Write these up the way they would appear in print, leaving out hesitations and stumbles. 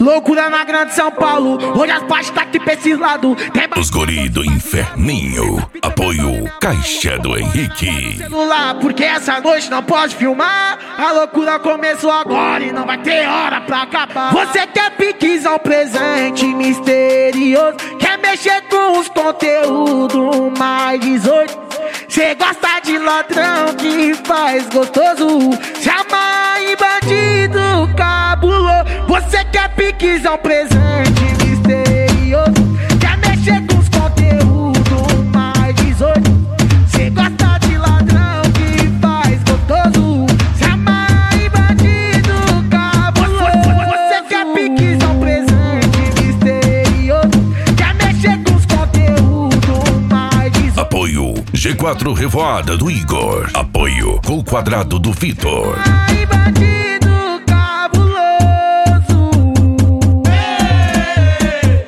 Loucura na grande São Paulo, hoje as partes tá aqui pra esses lados. Os guri do inferninho, apoio Caixa do Henrique. Celular, porque essa noite não pode filmar. A loucura começou agora e não vai ter hora pra acabar. Você quer piquizar um presente misterioso, quer mexer com os conteúdos mais 18. Cê gosta de ladrão que faz gostoso, chama em bandido cabuloso. Você quer piquizar um presente misterioso, quer mexer com os conteúdos mais 18. Cê gosta de ladrão que faz gostoso, chama em bandido cabuloso. Você quer piquizar um presente misterioso, quer mexer com os conteúdos mais 18. Apoio G4 Revoada do Igor. Apoio Gol Quadrado do Vitor. Ai, bandido cabuloso. Hey,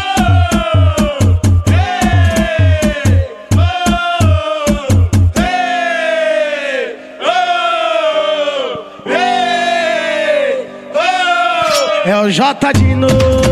oh, hey, oh, hey, oh, hey, oh. É o J de novo.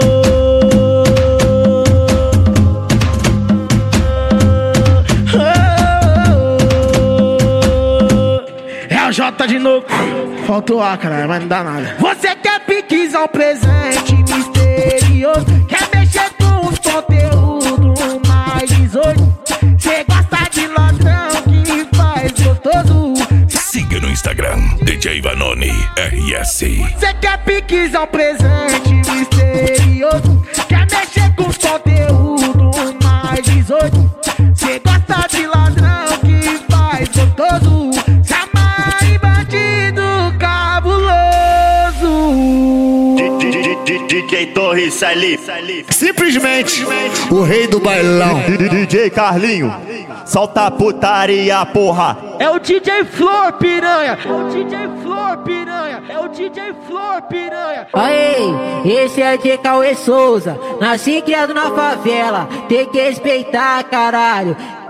É o J de novo. Faltou A, cara, mas não dá nada. Você quer piquizar um presente misterioso, quer mexer com os conteúdos mais 18. Cê gosta de ladrão que faz gostoso. Siga no Instagram, DJ Vanoni RS. Você quer piquizar um presente misterioso, quer mexer com os conteúdos mais 18. Cê gosta de ladrão que faz gostoso, chama em bandido cabuloso. DJ Torres ali. Simplesmente o rei do bailão. DJ Carlinho, solta a putaria, porra. É o DJ Flor Piranha, é o DJ Flor Piranha, é o DJ Flor Piranha. Aê, esse é de Cauê Souza, nasci e criado na favela, tem que respeitar, caralho.